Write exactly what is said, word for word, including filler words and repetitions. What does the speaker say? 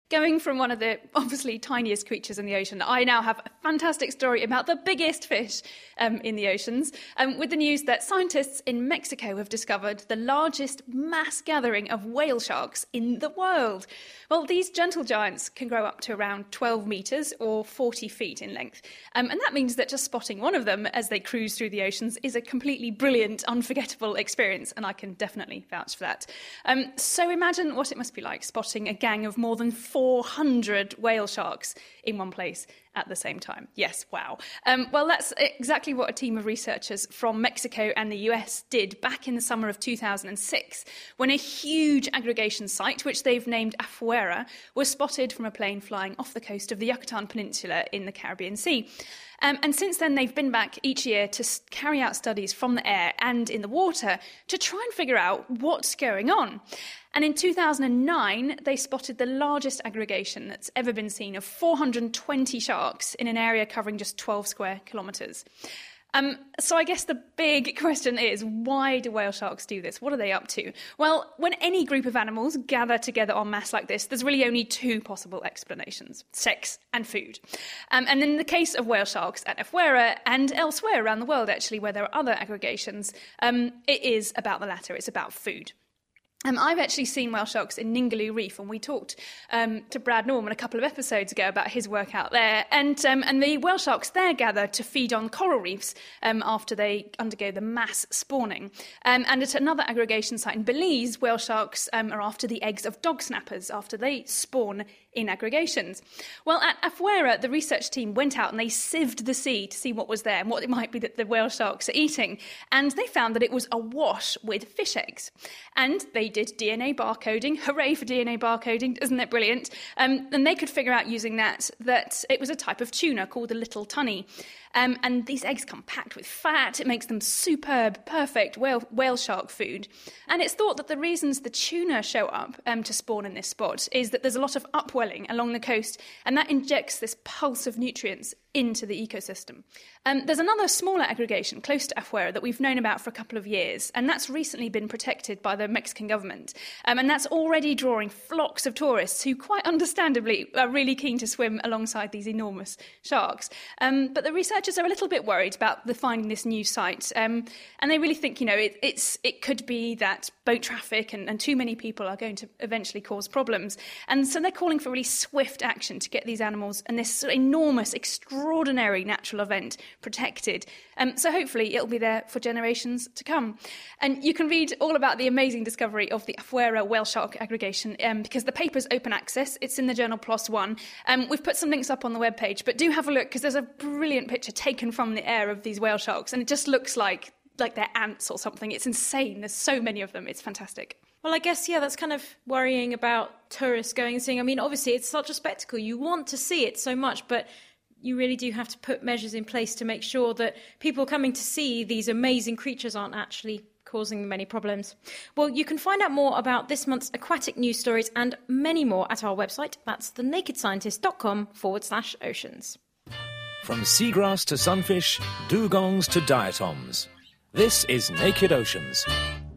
Going from one of the obviously tiniest creatures in the ocean, I now have a fantastic story about the biggest fish um, in the oceans, um, with the news that scientists in Mexico have discovered the largest mass gathering of whale sharks in the world. Well, these gentle giants can grow up to around twelve metres or forty feet in length, um, and that means that just spotting one of them as they cruise through the oceans is a completely brilliant, unforgettable experience, and I can definitely vouch for that. Um, so imagine what it must be like spotting a gang of more than four hundred whale sharks in one place at the same time. Yes, wow. Um, well, that's exactly what a team of researchers from Mexico and the U S did back in the summer of two thousand six, when a huge aggregation site, which they've named Afuera, was spotted from a plane flying off the coast of the Yucatan Peninsula in the Caribbean Sea. Um, and since then, they've been back each year to s- carry out studies from the air and in the water to try and figure out what's going on. And in two thousand nine, they spotted the largest aggregation that's ever been seen of four hundred twenty sharks in an area covering just twelve square kilometres. Um, so I guess the big question is, why do whale sharks do this? What are they up to? Well, when any group of animals gather together en masse like this, there's really only two possible explanations: sex and food. Um, and in the case of whale sharks at Afuera and elsewhere around the world, actually, where there are other aggregations, um, it is about the latter. It's about food. Um, I've actually seen whale sharks in Ningaloo Reef, and we talked um, to Brad Norman a couple of episodes ago about his work out there. And um, and the whale sharks there gather to feed on coral reefs um, after they undergo the mass spawning. Um, and at another aggregation site in Belize, whale sharks um, are after the eggs of dog snappers after they spawn in aggregations. Well, at Afuera, the research team went out and they sieved the sea to see what was there and what it might be that the whale sharks are eating. And they found that it was awash with fish eggs. And they did D N A barcoding. Hooray for D N A barcoding. Isn't that brilliant? Um, and they could figure out using that that it was a type of tuna called the little tunny. Um, and these eggs come packed with fat. It makes them superb, perfect whale, whale shark food. And it's thought that the reasons the tuna show up um, to spawn in this spot is that there's a lot of upwelling along the coast, and that injects this pulse of nutrients into the ecosystem. Um, there's another smaller aggregation close to Afuera that we've known about for a couple of years, and that's recently been protected by the Mexican government. Um, and that's already drawing flocks of tourists who, quite understandably, are really keen to swim alongside these enormous sharks. Um, but the researchers are a little bit worried about the finding this new site, um, and they really think, you know, it, it's it could be that boat traffic and, and too many people are going to eventually cause problems. And so they're calling for really swift action to get these animals and this sort of enormous, extraordinary natural event protected. Um, so hopefully it'll be there for generations to come. And you can read all about the amazing discovery of the Afuera whale shark aggregation um, because the paper's open access. It's in the journal PLOS One. Um, we've put some links up on the webpage, but do have a look because there's a brilliant picture taken from the air of these whale sharks, and it just looks like like they're ants or something. It's insane. There's so many of them. It's fantastic. Well, I guess, yeah, that's kind of worrying about tourists going and seeing. I mean, obviously, it's such a spectacle. You want to see it so much, but you really do have to put measures in place to make sure that people coming to see these amazing creatures aren't actually causing them any problems. Well, you can find out more about this month's aquatic news stories and many more at our website. That's thenakedscientist.com forward slash oceans. From seagrass to sunfish, dugongs to diatoms. This is Naked Oceans.